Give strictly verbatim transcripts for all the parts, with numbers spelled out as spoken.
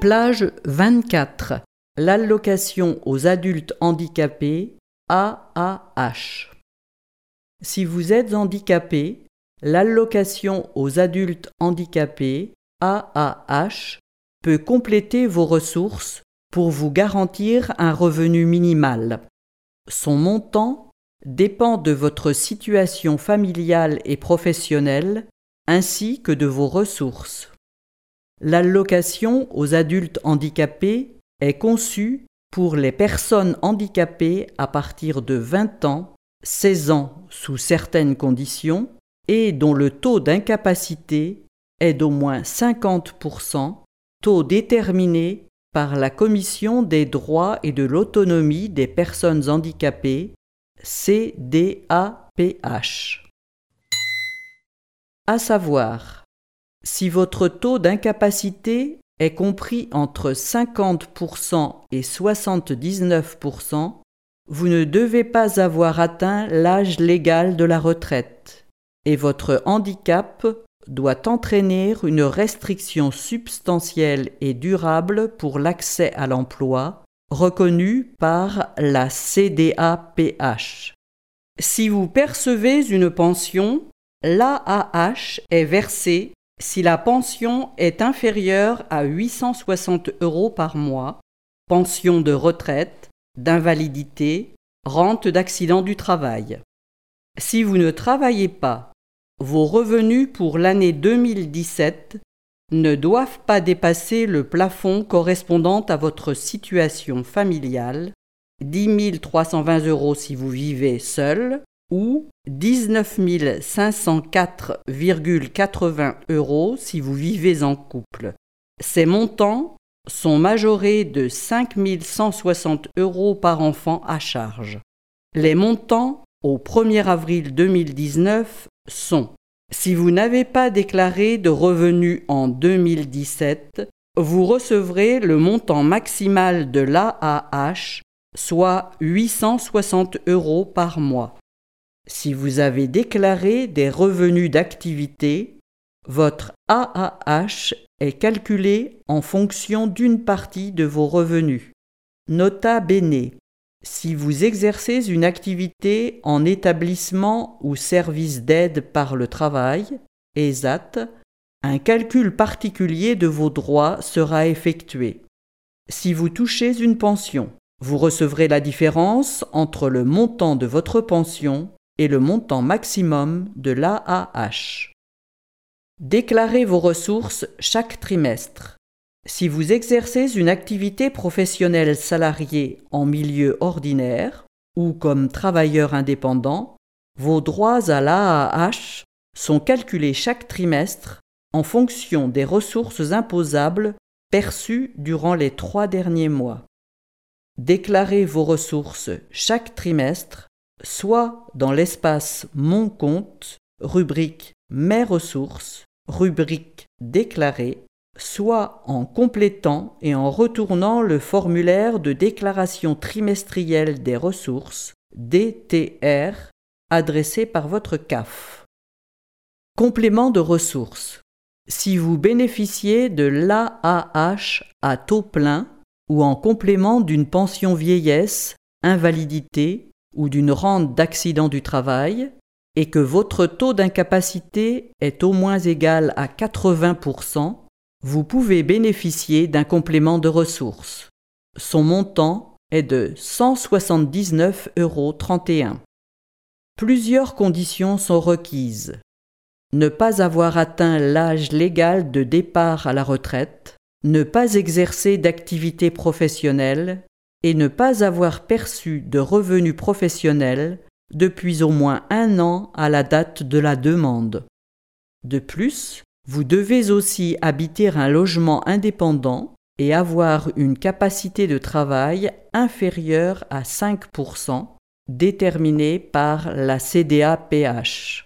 Plage vingt-quatre. L'allocation aux adultes handicapés A A H. Si vous êtes handicapé, l'allocation aux adultes handicapés A A H peut compléter vos ressources pour vous garantir un revenu minimal. Son montant dépend de votre situation familiale et professionnelle ainsi que de vos ressources. L'allocation aux adultes handicapés est conçue pour les personnes handicapées à partir de vingt ans, seize ans sous certaines conditions et dont le taux d'incapacité est d'au moins cinquante pour cent, taux déterminé par la Commission des droits et de l'autonomie des personnes handicapées, C D A P H. À savoir, si votre taux d'incapacité est compris entre cinquante pour cent et soixante-dix-neuf pour cent, vous ne devez pas avoir atteint l'âge légal de la retraite et votre handicap doit entraîner une restriction substantielle et durable pour l'accès à l'emploi reconnue par la C D A P H. Si vous percevez une pension, l'A A H est versée si la pension est inférieure à huit cent soixante euros par mois, pension de retraite, d'invalidité, rente d'accident du travail. Si vous ne travaillez pas, vos revenus pour l'année deux mille dix-sept ne doivent pas dépasser le plafond correspondant à votre situation familiale, dix mille trois cent vingt euros si vous vivez seul ou dix-neuf mille cinq cent quatre virgule quatre-vingts euros si vous vivez en couple. Ces montants sont majorés de cinq mille cent soixante euros par enfant à charge. Les montants au premier avril deux mille dix-neuf sont: si vous n'avez pas déclaré de revenus en deux mille dix-sept, vous recevrez le montant maximal de l'A A H, soit huit cent soixante euros par mois. Si vous avez déclaré des revenus d'activité, votre A A H est calculé en fonction d'une partie de vos revenus. Nota bene, si vous exercez une activité en établissement ou service d'aide par le travail, E S A T, un calcul particulier de vos droits sera effectué. Si vous touchez une pension, vous recevrez la différence entre le montant de votre pension et le montant maximum de l'A A H. Déclarez vos ressources chaque trimestre. Si vous exercez une activité professionnelle salariée en milieu ordinaire ou comme travailleur indépendant, vos droits à l'A A H sont calculés chaque trimestre en fonction des ressources imposables perçues durant les trois derniers mois. Déclarez vos ressources chaque trimestre, soit dans l'espace Mon compte, rubrique Mes ressources, rubrique Déclarer, soit en complétant et en retournant le formulaire de déclaration trimestrielle des ressources, D T R, adressé par votre C A F. Complément de ressources. Si vous bénéficiez de l'A A H à taux plein ou en complément d'une pension vieillesse, invalidité ou d'une rente d'accident du travail, et que votre taux d'incapacité est au moins égal à quatre-vingts pour cent, vous pouvez bénéficier d'un complément de ressources. Son montant est de cent soixante-dix-neuf euros trente et un. Plusieurs conditions sont requises. Ne pas avoir atteint l'âge légal de départ à la retraite, ne pas exercer d'activité professionnelle et ne pas avoir perçu de revenus professionnels depuis au moins un an à la date de la demande. De plus, vous devez aussi habiter un logement indépendant et avoir une capacité de travail inférieure à cinq pour cent, déterminée par la C D A P H.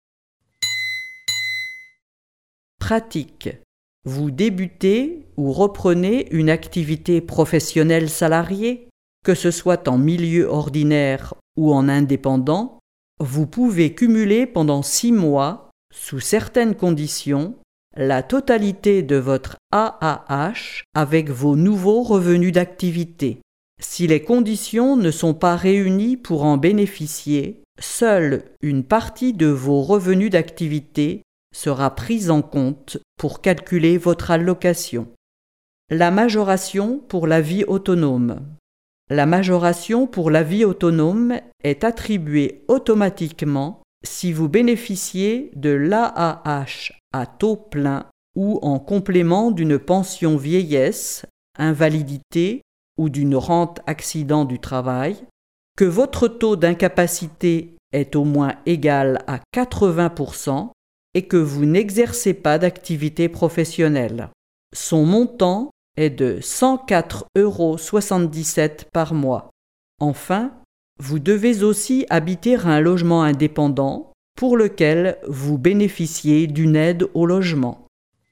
Pratique. Vous débutez ou reprenez une activité professionnelle salariée, que ce soit en milieu ordinaire ou en indépendant, vous pouvez cumuler pendant six mois, sous certaines conditions, la totalité de votre A A H avec vos nouveaux revenus d'activité. Si les conditions ne sont pas réunies pour en bénéficier, seule une partie de vos revenus d'activité sera prise en compte pour calculer votre allocation. La majoration pour la vie autonome. La majoration pour la vie autonome est attribuée automatiquement si vous bénéficiez de l'A A H à taux plein ou en complément d'une pension vieillesse, invalidité ou d'une rente accident du travail, que votre taux d'incapacité est au moins égal à quatre-vingts pour cent et que vous n'exercez pas d'activité professionnelle. Son montant est de cent quatre euros soixante-dix-sept par mois. Enfin, vous devez aussi habiter un logement indépendant pour lequel vous bénéficiez d'une aide au logement.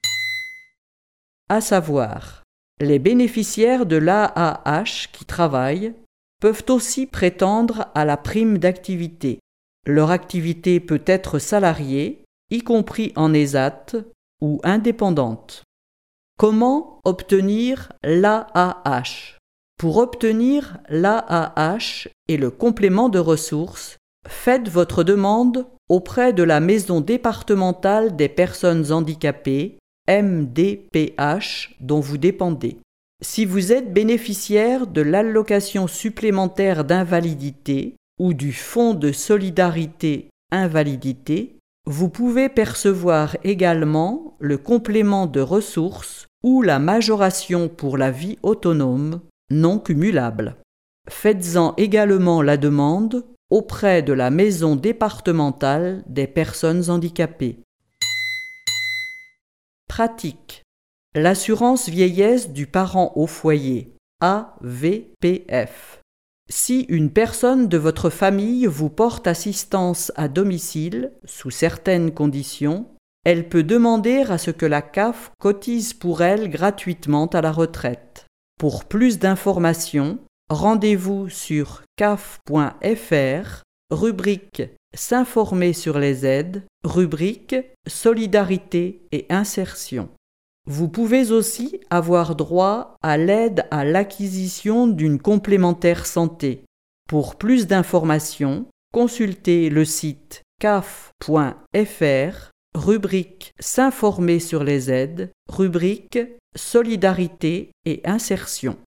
À savoir, les bénéficiaires de l'A A H qui travaillent peuvent aussi prétendre à la prime d'activité. Leur activité peut être salariée, y compris en E S A T ou indépendante. Comment obtenir l'A A H ? Pour obtenir l'A A H et le complément de ressources, faites votre demande auprès de la Maison départementale des personnes handicapées, M D P H, dont vous dépendez. Si vous êtes bénéficiaire de l'allocation supplémentaire d'invalidité ou du Fonds de solidarité invalidité, vous pouvez percevoir également le complément de ressources ou la majoration pour la vie autonome non cumulable. Faites-en également la demande auprès de la Maison départementale des personnes handicapées. Pratique. L'assurance vieillesse du parent au foyer, A V P F. Si une personne de votre famille vous porte assistance à domicile, sous certaines conditions, elle peut demander à ce que la C A F cotise pour elle gratuitement à la retraite. Pour plus d'informations, rendez-vous sur C A F point F R, rubrique S'informer sur les aides, rubrique Solidarité et insertion. Vous pouvez aussi avoir droit à l'aide à l'acquisition d'une complémentaire santé. Pour plus d'informations, consultez le site C A F point F R, rubrique S'informer sur les aides, rubrique Solidarité et insertion.